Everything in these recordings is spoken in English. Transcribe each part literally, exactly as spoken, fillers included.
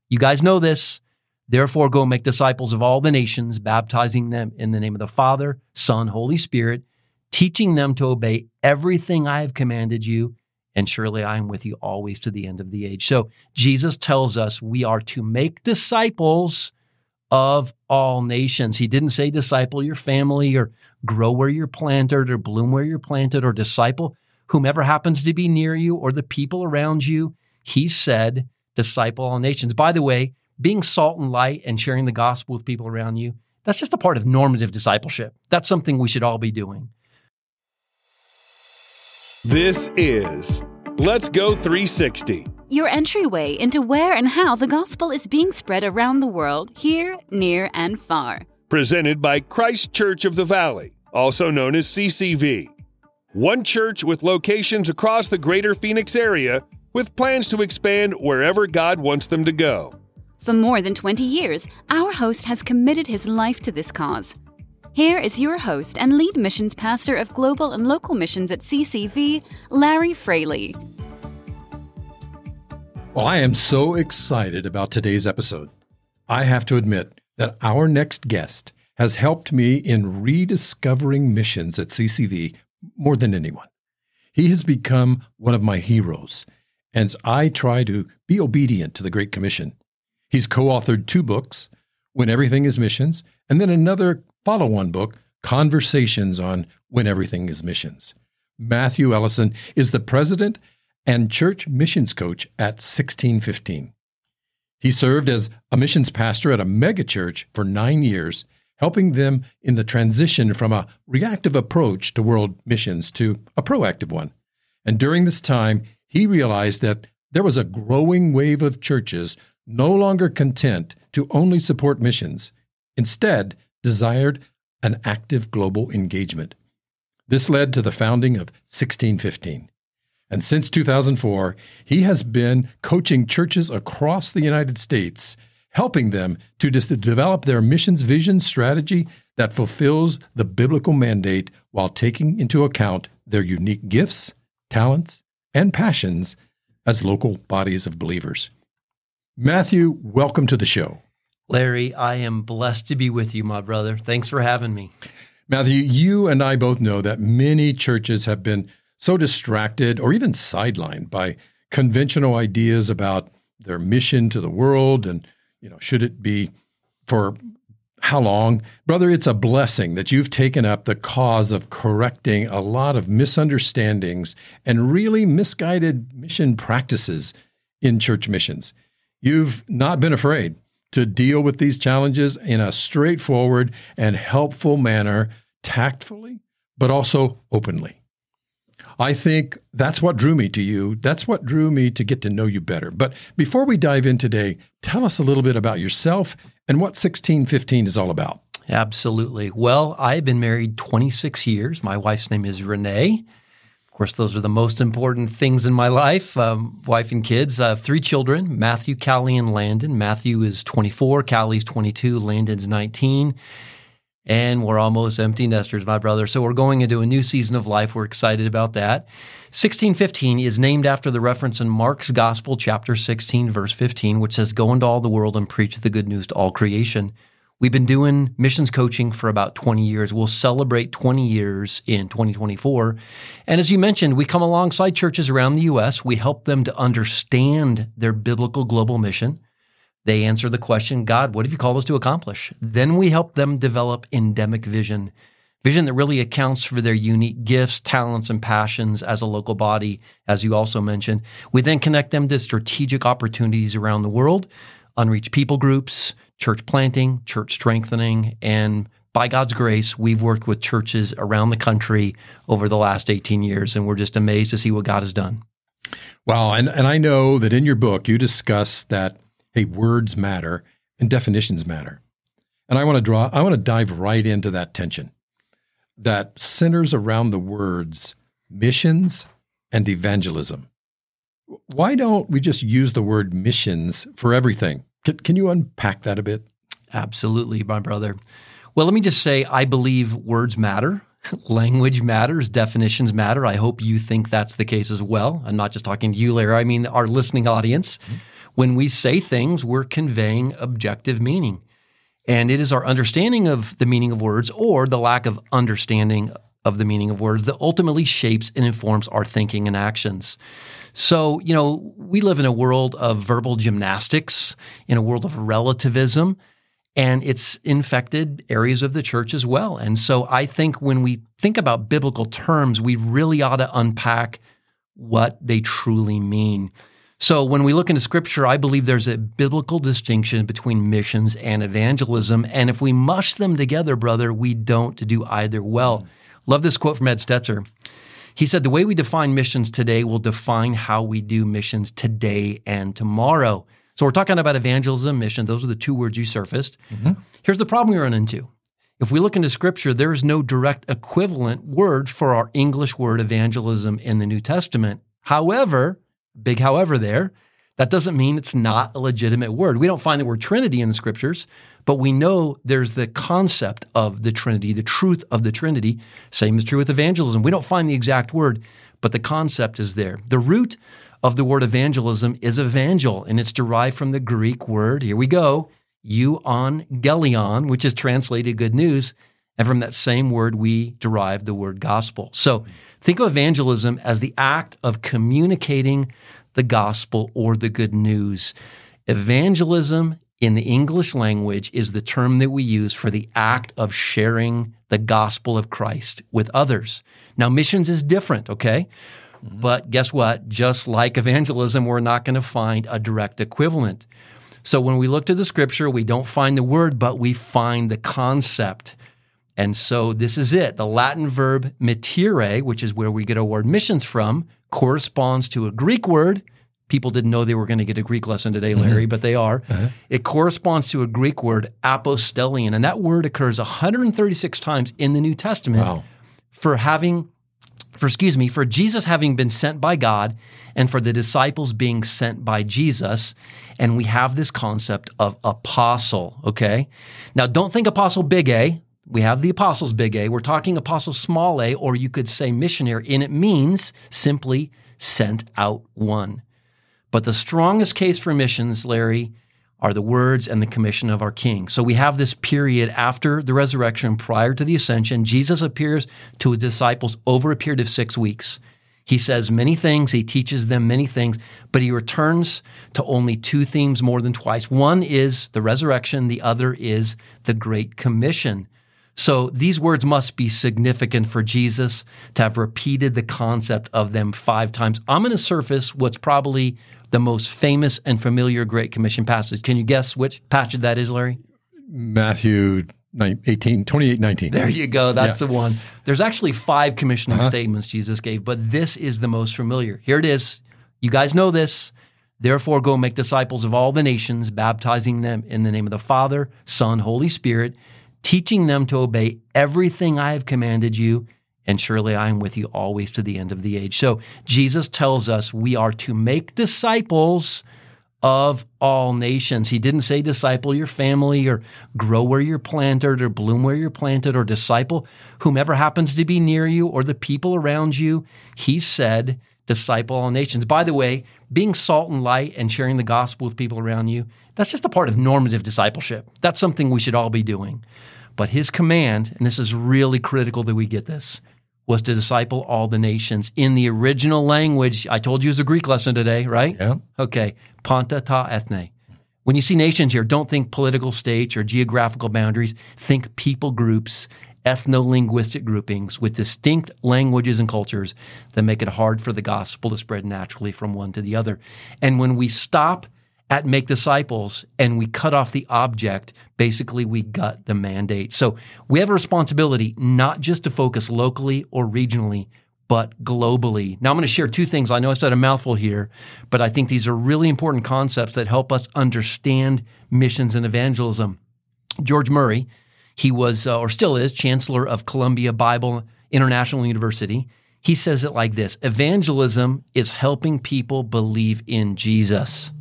You guys know this. Therefore, go make disciples of all the nations, baptizing them in the name of the Father, Son, Holy Spirit, teaching them to obey everything I have commanded you, and surely I am with you always to the end of the age. So Jesus tells us we are to make disciples of all nations. He didn't say disciple your family or grow where you're planted or bloom where you're planted or disciple whomever happens to be near you or the people around you. He said disciple all nations. By the way, being salt and light and sharing the gospel with people around you, that's just a part of normative discipleship. That's something we should all be doing. This is Let's Go three sixty. Your entryway into where and how the gospel is being spread around the world, here, near, and far. Presented by Christ Church of the Valley, also known as C C V. One church with locations across the greater Phoenix area with plans to expand wherever God wants them to go. For more than twenty years, our host has committed his life to this cause. Here is your host and lead missions pastor of global and local missions at C C V, Larry Fraley. Well, I am so excited about today's episode. I have to admit that our next guest has helped me in rediscovering missions at C C V more than anyone. He has become one of my heroes, and I try to be obedient to the Great Commission. He's co-authored two books, When Everything is Missions, and then another follow-on book, Conversations on When Everything is Missions. Matthew Ellison is the president and church missions coach at sixteen fifteen. He served as a missions pastor at a megachurch for nine years, helping them in the transition from a reactive approach to world missions to a proactive one. And during this time, he realized that there was a growing wave of churches no longer content to only support missions, instead desired an active global engagement. This led to the founding of sixteen fifteen. And since two thousand four, he has been coaching churches across the United States, helping them to dis- develop their missions vision strategy that fulfills the biblical mandate while taking into account their unique gifts, talents, and passions as local bodies of believers. Matthew, welcome to the show. Larry, I am blessed to be with you, my brother. Thanks for having me. Matthew, you and I both know that many churches have been so distracted or even sidelined by conventional ideas about their mission to the world and, you know, should it be for how long? Brother, it's a blessing that you've taken up the cause of correcting a lot of misunderstandings and really misguided mission practices in church missions. You've not been afraid to deal with these challenges in a straightforward and helpful manner, tactfully, but also openly. I think that's what drew me to you. That's what drew me to get to know you better. But before we dive in today, tell us a little bit about yourself and what sixteen fifteen is all about. Absolutely. Well, I've been married twenty-six years. My wife's name is Renee. Of course, those are the most important things in my life, um, wife and kids. I have three children, Matthew, Callie, and Landon. Matthew is twenty-four, Callie's twenty-two, Landon's nineteen. And we're almost empty nesters, my brother. So we're going into a new season of life. We're excited about that. sixteen fifteen is named after the reference in Mark's Gospel, chapter sixteen, verse fifteen, which says, "Go into all the world and preach the good news to all creation." We've been doing missions coaching for about twenty years. We'll celebrate twenty years in twenty twenty-four. And as you mentioned, we come alongside churches around the U S. We help them to understand their biblical global mission. They answer the question, God, what have you called us to accomplish? Then we help them develop endemic vision, vision that really accounts for their unique gifts, talents, and passions as a local body, as you also mentioned. We then connect them to strategic opportunities around the world, unreached people groups, church planting, church strengthening, and by God's grace, we've worked with churches around the country over the last eighteen years, and we're just amazed to see what God has done. Wow, and, and I know that in your book, you discuss that, hey, words matter and definitions matter. And I want to draw, I want to dive right into that tension that centers around the words missions and evangelism. Why don't we just use the word missions for everything? Can, can you unpack that a bit? Absolutely, my brother. Well, let me just say, I believe words matter. Language matters. Definitions matter. I hope you think that's the case as well. I'm not just talking to you, Larry. I mean, our listening audience. Mm-hmm. When we say things, we're conveying objective meaning. And it is our understanding of the meaning of words or the lack of understanding of the meaning of words that ultimately shapes and informs our thinking and actions. So, you know, we live in a world of verbal gymnastics, in a world of relativism, and it's infected areas of the church as well. And so I think when we think about biblical terms, we really ought to unpack what they truly mean. So when we look into Scripture, I believe there's a biblical distinction between missions and evangelism. And if we mush them together, brother, we don't do either well. Love this quote from Ed Stetzer. He said, the way we define missions today will define how we do missions today and tomorrow. So we're talking about evangelism, mission. Those are the two words you surfaced. Mm-hmm. Here's the problem we run into. If we look into Scripture, there is no direct equivalent word for our English word evangelism in the New Testament. However, big however there, that doesn't mean it's not a legitimate word. We don't find the word Trinity in the Scriptures, but we know there's the concept of the Trinity, the truth of the Trinity. Same is true with evangelism. We don't find the exact word, but the concept is there. The root of the word evangelism is evangel, and it's derived from the Greek word, here we go, euangelion, which is translated good news, and from that same word we derive the word gospel. So think of evangelism as the act of communicating the gospel or the good news. Evangelism in the English language is the term that we use for the act of sharing the gospel of Christ with others. Now, missions is different, okay? Mm-hmm. But guess what? Just like evangelism, we're not going to find a direct equivalent. So when we look to the Scripture, we don't find the word, but we find the concept. And so this is it. The Latin verb mittere, which is where we get our word missions from, corresponds to a Greek word. People didn't know they were going to get a Greek lesson today, Larry, mm-hmm. but they are. Uh-huh. It corresponds to a Greek word, apostellion, and that word occurs one hundred thirty-six times in the New Testament wow. for having, for excuse me, for Jesus having been sent by God and for the disciples being sent by Jesus. And we have this concept of apostle, okay? Now, don't think apostle big A. We have the apostles big A. We're talking apostle small a, or you could say missionary, and it means simply sent out one. But the strongest case for missions, Larry, are the words and the commission of our King. So we have this period after the resurrection, prior to the ascension. Jesus appears to his disciples over a period of six weeks. He says many things, he teaches them many things, but he returns to only two themes more than twice. One is the resurrection, the other is the Great Commission. So these words must be significant for Jesus to have repeated the concept of them five times. I'm going to surface what's probably the most famous and familiar Great Commission passage. Can you guess which passage that is, Larry? Matthew eighteen, twenty-eight, nineteen. There you go. That's yeah. the one. There's actually five commissioning uh-huh. statements Jesus gave, but this is the most familiar. Here it is. You guys know this. Therefore, go make disciples of all the nations, baptizing them in the name of the Father, Son, Holy Spirit, teaching them to obey everything I have commanded you, and surely I am with you always to the end of the age. So Jesus tells us we are to make disciples of all nations. He didn't say disciple your family or grow where you're planted or bloom where you're planted or disciple whomever happens to be near you or the people around you. He said disciple all nations. By the way, being salt and light and sharing the gospel with people around you, that's just a part of normative discipleship. That's something we should all be doing. But his command, and this is really critical that we get this, was to disciple all the nations. In the original language, I told you it was a Greek lesson today, right? Yeah. Okay. Panta ta ethne. When you see nations here, don't think political states or geographical boundaries. Think people groups, ethno-linguistic groupings with distinct languages and cultures that make it hard for the gospel to spread naturally from one to the other. And when we stop at make disciples and we cut off the object, basically we gut the mandate. So we have a responsibility not just to focus locally or regionally, but globally. Now I'm going to share two things. I know I said a mouthful here, but I think these are really important concepts that help us understand missions and evangelism. George Murray, he was, uh, or still is, Chancellor of Columbia Bible International University. He says it like this: evangelism is helping people believe in Jesus.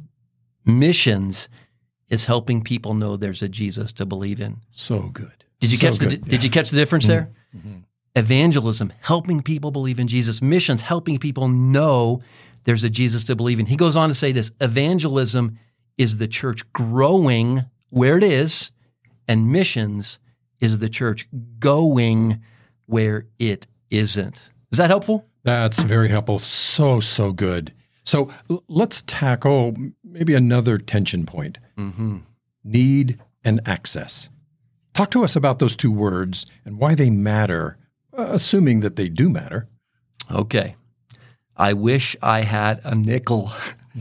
Missions is helping people know there's a Jesus to believe in. So good. Did you so catch the good. Did yeah. you catch the difference mm-hmm. there? Mm-hmm. Evangelism, helping people believe in Jesus. Missions, helping people know there's a Jesus to believe in. He goes on to say this: evangelism is the church growing where it is, and missions is the church going where it isn't. Is that helpful? That's very helpful. So, so good. So l- let's tackle maybe another tension point. Mm-hmm. Need and access. Talk to us about those two words and why they matter, uh, assuming that they do matter. Okay. I wish I had a nickel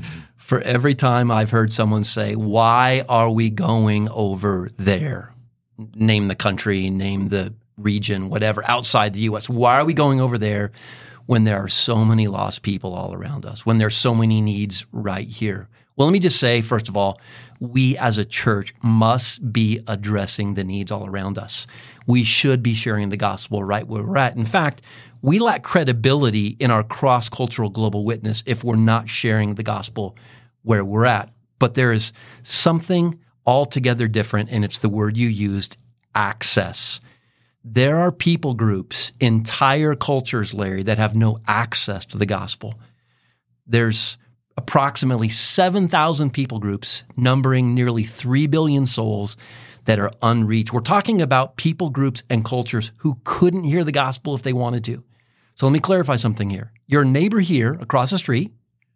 for every time I've heard someone say, why are we going over there? Name the country, name the region, whatever, outside the U S. Why are we going over there when there are so many lost people all around us, when there's so many needs right here? Well, let me just say, first of all, we as a church must be addressing the needs all around us. We should be sharing the gospel right where we're at. In fact, we lack credibility in our cross-cultural global witness if we're not sharing the gospel where we're at. But there is something altogether different, and it's the word you used, access. There are people groups, entire cultures, Larry, that have no access to the gospel. There's approximately seven thousand people groups numbering nearly three billion souls that are unreached. We're talking about people groups and cultures who couldn't hear the gospel if they wanted to. So let me clarify something here. Your neighbor here across the street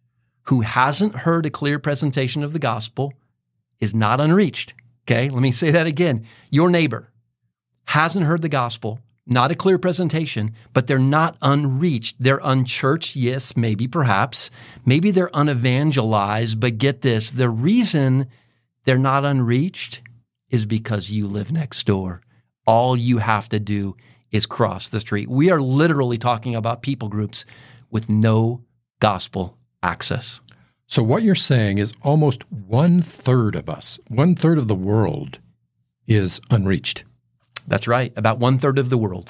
who hasn't heard a clear presentation of the gospel is not unreached. Okay, let me say that again. Your neighbor hasn't heard the gospel, not a clear presentation, but they're not unreached. They're unchurched, yes, maybe, perhaps. Maybe they're unevangelized, but get this, the reason they're not unreached is because you live next door. All you have to do is cross the street. We are literally talking about people groups with no gospel access. So what you're saying is almost one-third of us, one-third of the world is unreached. That's right, about one-third of the world.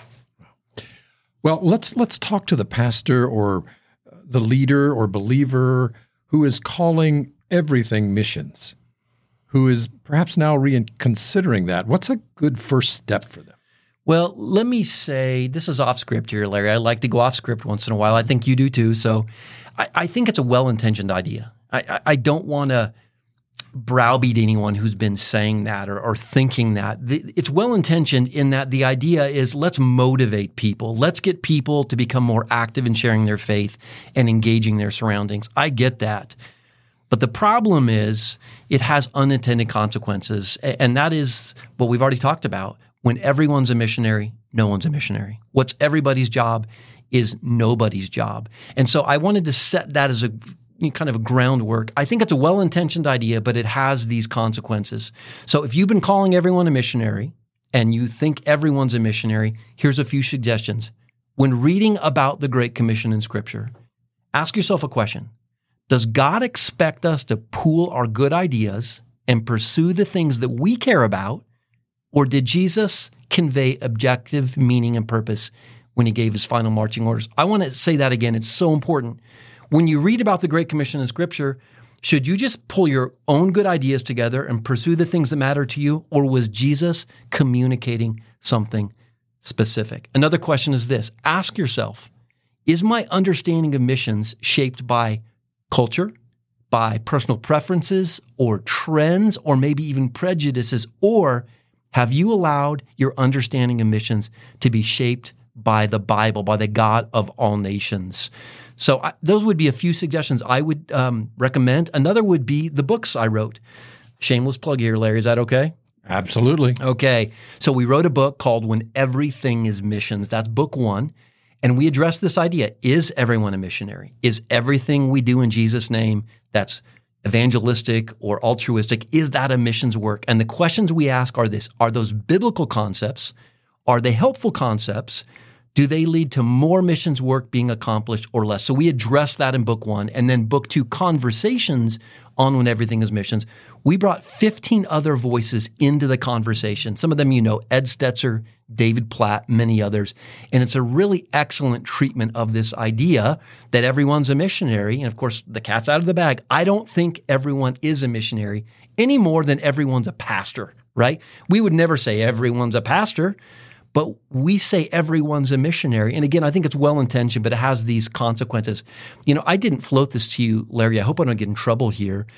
Well, let's let's talk to the pastor or the leader or believer who is calling everything missions, who is perhaps now reconsidering that. What's a good first step for them? Well, let me say, this is off script here, Larry. I like to go off script once in a while. I think you do too. So I, I think it's a well-intentioned idea. I, I, I don't want to browbeat anyone who's been saying that or, or thinking that. The, it's well-intentioned in that the idea is let's motivate people. Let's get people to become more active in sharing their faith and engaging their surroundings. I get that. But the problem is it has unintended consequences, and that is what we've already talked about. When everyone's a missionary, no one's a missionary. What's everybody's job is nobody's job. And so I wanted to set that as a kind of a groundwork. I think it's a well-intentioned idea, but it has these consequences. So if you've been calling everyone a missionary and you think everyone's a missionary, here's a few suggestions. When reading about the Great Commission in Scripture, ask yourself a question. Does God expect us to pool our good ideas and pursue the things that we care about? Or did Jesus convey objective meaning and purpose when he gave his final marching orders? I want to say that again. It's so important. When you read about the Great Commission in Scripture, should you just pull your own good ideas together and pursue the things that matter to you? Or was Jesus communicating something specific? Another question is this. Ask yourself, is my understanding of missions shaped by culture, by personal preferences or trends, or maybe even prejudices? Or have you allowed your understanding of missions to be shaped by the Bible, by the God of all nations? So I, those would be a few suggestions I would um, recommend. Another would be the books I wrote. Shameless plug here, Larry. Is that okay? Absolutely. Okay. So we wrote a book called When Everything is Missions. That's book one. And we address this idea. Is everyone a missionary? Is everything we do in Jesus' name that's evangelistic or altruistic, is that a missions work? And the questions we ask are this. Are those biblical concepts? Are they helpful concepts? Do they lead to more missions work being accomplished or less? So we address that in book one. And then book two, Conversations on When Everything is Missions. We brought fifteen other voices into the conversation. Some of them you know, Ed Stetzer, David Platt, many others. And it's a really excellent treatment of this idea that everyone's a missionary. And of course, the cat's out of the bag. I don't think everyone is a missionary any more than everyone's a pastor, right? We would never say everyone's a pastor, but we say everyone's a missionary. And again, I think it's well-intentioned, but it has these consequences. You know, I didn't float this to you, Larry. I hope I don't get in trouble here.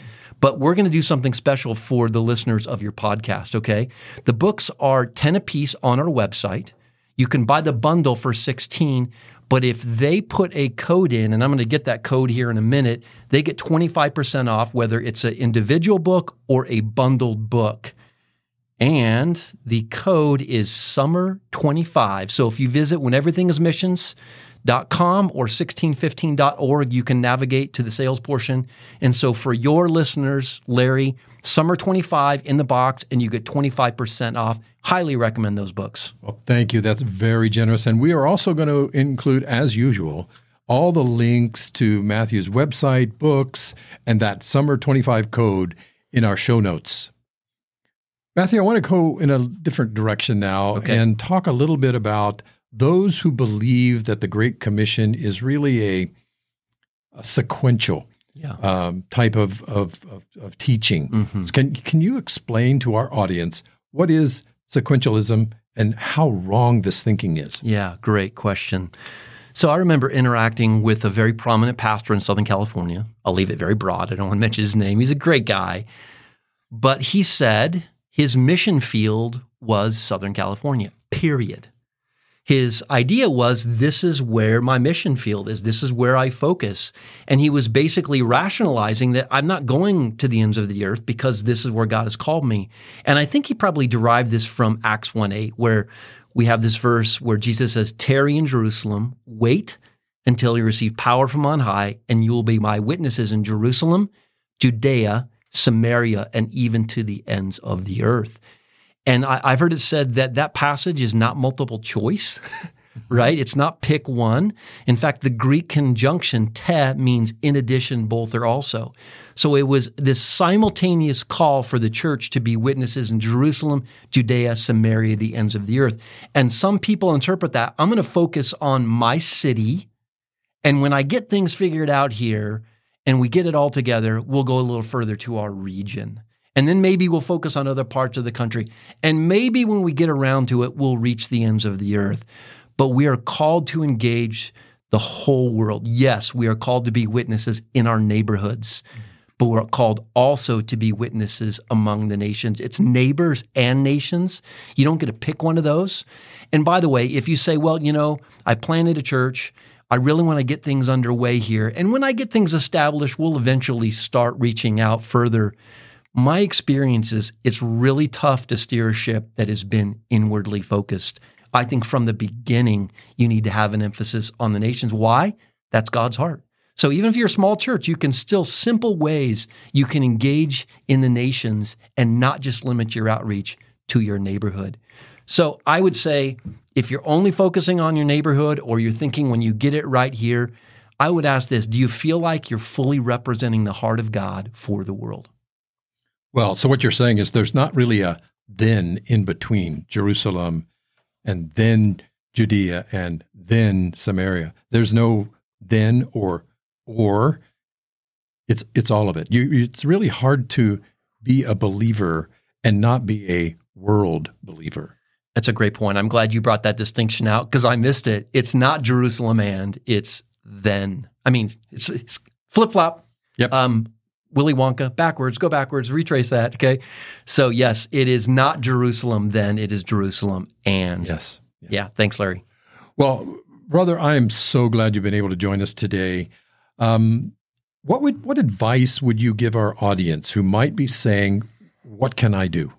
But we're going to do something special for the listeners of your podcast, okay? The books are ten apiece on our website. You can buy the bundle for sixteen, but if they put a code in, and I'm going to get that code here in a minute, they get twenty-five percent off, whether it's an individual book or a bundled book. And the code is summer twenty-five. So if you visit when everything is missions dot com or sixteen fifteen dot org, you can navigate to the sales portion. And so for your listeners, Larry, summer twenty-five in the box, and you get twenty-five percent off. Highly recommend those books. Well, thank you. That's very generous. And we are also going to include, as usual, all the links to Matthew's website, books, and that summer twenty-five code in our show notes. Matthew, I want to go in a different direction now okay. and talk a little bit about those who believe that the Great Commission is really a, a sequential yeah. um, type of, of, of, of teaching. Mm-hmm. Can, can you explain to our audience what is sequentialism and how wrong this thinking is? Yeah, great question. So I remember interacting with a very prominent pastor in Southern California. I'll leave it very broad. I don't want to mention his name. He's a great guy. But he said his mission field was Southern California, period. His idea was, this is where my mission field is. This is where I focus. And he was basically rationalizing that I'm not going to the ends of the earth because this is where God has called me. And I think he probably derived this from Acts one eight, where we have this verse where Jesus says, tarry in Jerusalem, wait until you receive power from on high, and you will be my witnesses in Jerusalem, Judea, Samaria, and even to the ends of the earth. And I, I've heard it said that that passage is not multiple choice, right? It's not pick one. In fact, the Greek conjunction te means in addition, both, or also. So it was this simultaneous call for the church to be witnesses in Jerusalem, Judea, Samaria, the ends of the earth. And some people interpret that, I'm going to focus on my city, and when I get things figured out here and we get it all together, we'll go a little further to our region. And then maybe we'll focus on other parts of the country. And maybe when we get around to it, we'll reach the ends of the earth. But we are called to engage the whole world. Yes, we are called to be witnesses in our neighborhoods, but we're called also to be witnesses among the nations. It's neighbors and nations. You don't get to pick one of those. And by the way, if you say, well, you know, I planted a church, I really want to get things underway here, and when I get things established, we'll eventually start reaching out further. My experience is it's really tough to steer a ship that has been inwardly focused. I think from the beginning, you need to have an emphasis on the nations. Why? That's God's heart. So even if you're a small church, you can still, simple ways you can engage in the nations and not just limit your outreach to your neighborhood. So I would say if you're only focusing on your neighborhood, or you're thinking when you get it right here, I would ask this: do you feel like you're fully representing the heart of God for the world? Well, so what you're saying is there's not really a then in between Jerusalem and then Judea and then Samaria. There's no then or or. It's it's all of it. You, it's really hard to be a believer and not be a world believer. That's a great point. I'm glad you brought that distinction out because I missed it. It's not Jerusalem and, it's then. I mean, it's, it's flip-flop. Yep. Um, Willy Wonka, backwards, go backwards, retrace that, okay? So yes, it is not Jerusalem then, it is Jerusalem and. Yes. yes. Yeah, thanks, Larry. Well, brother, I am so glad you've been able to join us today. Um, what would what advice would you give our audience who might be saying, what can I do?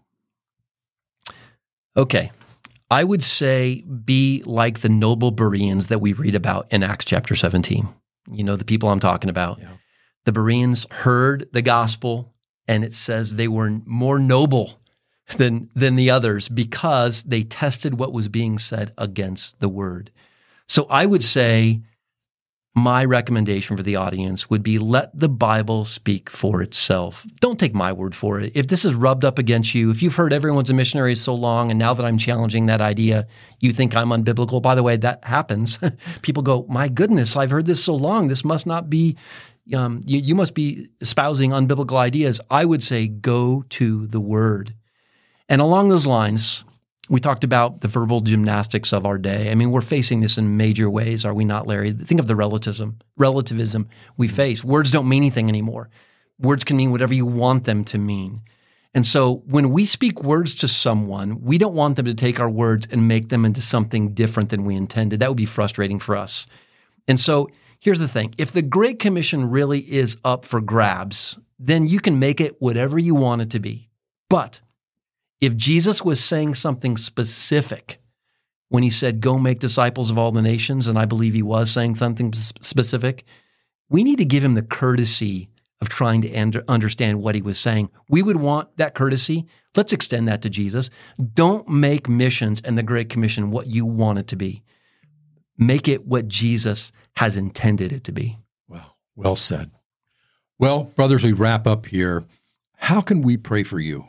Okay. I would say be like the noble Bereans that we read about in Acts chapter seventeen. You know the people I'm talking about. Yeah. The Bereans heard the gospel, and it says they were more noble than, than the others because they tested what was being said against the word. So I would say my recommendation for the audience would be let the Bible speak for itself. Don't take my word for it. If this is rubbed up against you, if you've heard everyone's a missionary so long, and now that I'm challenging that idea, you think I'm unbiblical. By the way, that happens. People go, my goodness, I've heard this so long. This must not be, um, you, you must be espousing unbiblical ideas. I would say go to the Word. And along those lines, we talked about the verbal gymnastics of our day. I mean, we're facing this in major ways, are we not, Larry? Think of the relativism, relativism we face. Words don't mean anything anymore. Words can mean whatever you want them to mean. And so when we speak words to someone, we don't want them to take our words and make them into something different than we intended. That would be frustrating for us. And so here's the thing. If the Great Commission really is up for grabs, then you can make it whatever you want it to be. But if Jesus was saying something specific when he said, go make disciples of all the nations, and I believe he was saying something specific, we need to give him the courtesy of trying to understand what he was saying. We would want that courtesy. Let's extend that to Jesus. Don't make missions and the Great Commission what you want it to be. Make it what Jesus has intended it to be. Wow, well said. Well, brothers, we wrap up here. How can we pray for you?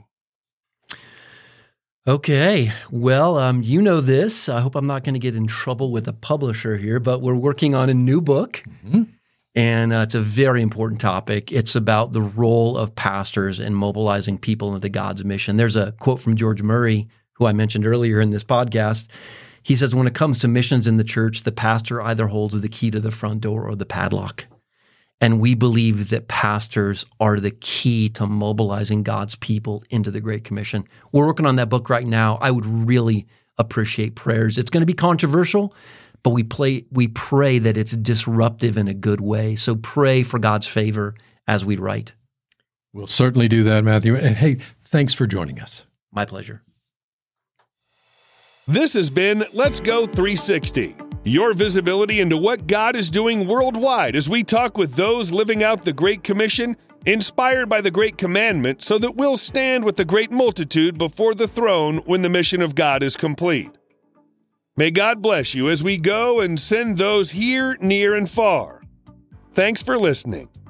Okay, well, um, you know this. I hope I'm not going to get in trouble with the publisher here, but we're working on a new book. Mm-hmm. And uh, it's a very important topic. It's about the role of pastors in mobilizing people into God's mission. There's a quote from George Murray, who I mentioned earlier in this podcast. He says, when it comes to missions in the church, the pastor either holds the key to the front door or the padlock. And we believe that pastors are the key to mobilizing God's people into the Great Commission. We're working on that book right now. I would really appreciate prayers. It's going to be controversial, but we play, we pray that it's disruptive in a good way. So pray for God's favor as we write. We'll certainly do that, Matthew. And hey, thanks for joining us. My pleasure. This has been Let's Go three sixty, your visibility into what God is doing worldwide as we talk with those living out the Great Commission, inspired by the Great Commandment, so that we'll stand with the great multitude before the throne when the mission of God is complete. May God bless you as we go and send those here, near, and far. Thanks for listening.